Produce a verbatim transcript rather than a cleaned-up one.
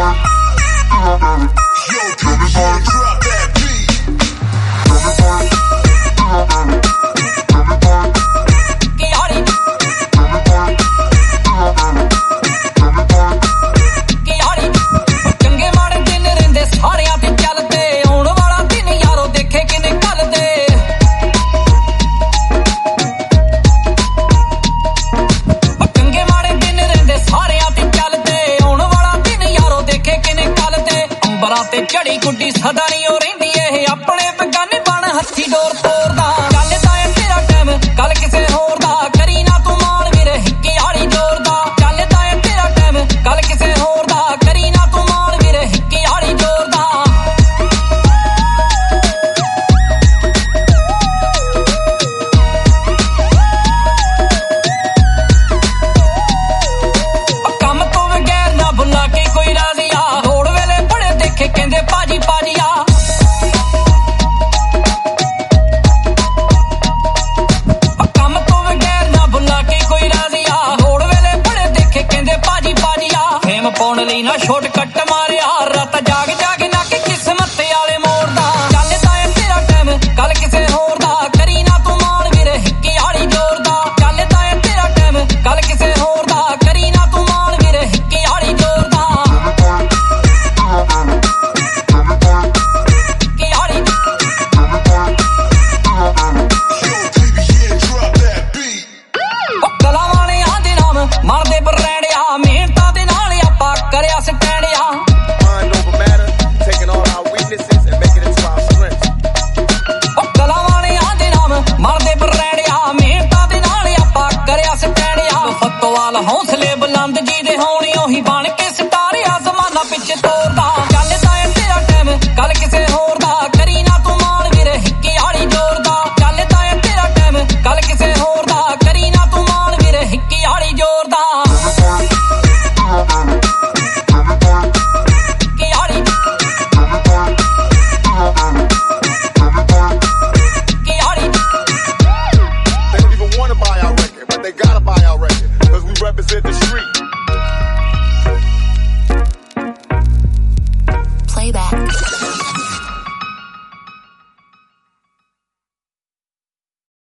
ਤੇ ਝੜੀ ਗੁੱਡੀ ਸਦਾ ਨਹੀਂ ਉਹ ਰਹਿੰਦੀ ਇਹ ਆਪਣੇ ਬਗਾਨੇ ਬਣ ਹੱਥੀ ਡੋਰ ਤੋਰਦਾ ਚੱਲਦਾ ਏ ਤੇਰਾ ਟਾਈਮ ਕੱਲ ਕਿਸੇ ਹੋਰ ਦਾ ਕਰੀ ਨਾ ਤੂੰ ਮਾਣ ਵੀਰ ਹਿੱਕੀ ਵਾਲੀ ਜ਼ੋਰ ਦਾ ਚੱਲਦਾ ਏ ਤੇਰਾ ਟਾਈਮ ਕੱਲ ਕਿਸੇ ਹੋਰ ਦਾ ਕਰੀ ਨਾ ਤੂੰ ਮਾਣ ਵੀਰ ਹਿੱਕੀ ਵਾਲੀ ਜ਼ੋਰ ਦਾ ਕੰਮ ਤੋਂ ਬਗੈਰ ਨਾ ਭੁੱਲਾ ਕੇ ਕੋਈ ਰਾਜ਼ੀ ਆ ਹੋੜ ਵੇਲੇ ਬੜੇ ਦੇਖੇ ਕਹਿੰਦੇ ਭਾਜੀ ਭਾਜੀ ਆ ਕੰਮ ਤੋਂ ਬਗੈਰ ਨਾ ਭੁੱਲਾ ਕੇ ਕੋਈ ਰਾਜ਼ੀ ਆ ਹੋੜ ਵੇਲੇ ਬੜੇ ਦੇਖੇ ਕਹਿੰਦੇ ਭਾਜੀ ਭਾਜੀ ਆ ਫੇਮ ਪਾਉਣ ਲਈ ਨਾ ਸ਼ਾਰਟਕੱਟ ਮਾਰਿਆ ਰਾਤ ਜਾਗ ਜਾਗ ਨਾ ਕਿ ਕਿਸਮਤ ਵਾਲੇ ਮੋੜਦਾ ਚੱਲਦਾ ਏ ਤੇਰਾ ਟਾਈਮ ਕੱਲ ਕਿਸੇ ਹੋਰ ਦਾ ਕਰੀ ਨਾ ਤੂੰ ਮਾਣ ਵੀਰ ਹਿੱਕੀ ਵਾਲੀ ਜ਼ੋਰ ਦਾ ਚੱਲਦਾ ਏ ਤੇਰਾ ਟਾਈਮ ਕੱਲ ਕਿਸੇ ਹੋਰ ਦਾ ਕਰੀ ਨਾ ਤੂੰ ਮਾਣ ਵੀਰ ਹਿੱਕੀ ਵਾਲੀ ਜ਼ੋਰ ਦਾ ਮਰਦੇ ਪਰ ਰਹਿਣਿਆ ਮਿਹਨਤਾਂ ਦੇ ਨਾਲ ਆਪਾਂ ਕਰਿਆ ਸਟੈਂਡਿਆ ਉਹ ਕਲਾ ਵਾਲਿਆਂ ਦੇ ਨਾਮ ਮਰਦੇ ਪਰ ਰਹਿਣਿਆ ਮਿਹਨਤਾਂ ਦੇ ਨਾਲ ਆਪਾਂ ਕਰਿਆ ਸਟੈਂਡਿਆ ਫੱਤੋਵਾਲ ਹੌਸਲੇ ਬੁਲੰਦ ਜੀ ਦੇ ਹੋਣੀ ਉਹੀ ਬਣ ਕੇ ਸਟਾਰਿਆ ਜ਼ਮਾਨਾ ਪਿੱਛੇ ਤੋਰਦਾ ਚੱਲਦਾ ਏ ਤੇਰਾ ਟਾਈਮ ਕੱਲ ਕਿਸੇ ਹੋਰ ਦਾ ਕਰੀ ਨਾ ਤੂੰ ਮਾਣ ਵੀਰ ਹਿੱਕੀ ਵਾਲੀ ਜ਼ੋਰ ਦਾ ਚੱਲਦਾ ਏ ਤੇਰਾ ਟਾਈਮ ਕੱਲ ਕਿਸੇ ਹੋਰ ਦਾ ਕਰੀ ਨਾ ਤੂੰ ਮਾਣ ਵੀਰ ਹਿੱਕੀ ਵਾਲੀ ਜ਼ੋਰ ਦਾ They don't even want to buy our record, but they gotta buy our record, cause we represent the shit.